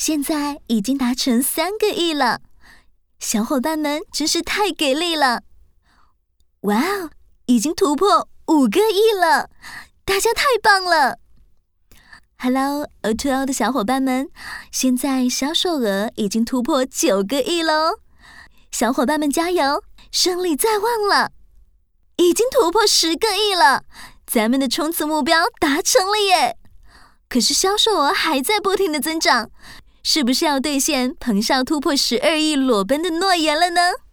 现在已经达成3个亿了，小伙伴们真是太给力了！哇哦，已经突破5个亿了，大家太棒了 ！Hello O2O 的小伙伴们，现在销售额已经突破9个亿喽！小伙伴们加油，胜利在望了！已经突破10个亿了，咱们的冲刺目标达成了耶！可是销售额还在不停的增长，是不是要兑现彭少突破12亿裸奔的诺言了呢？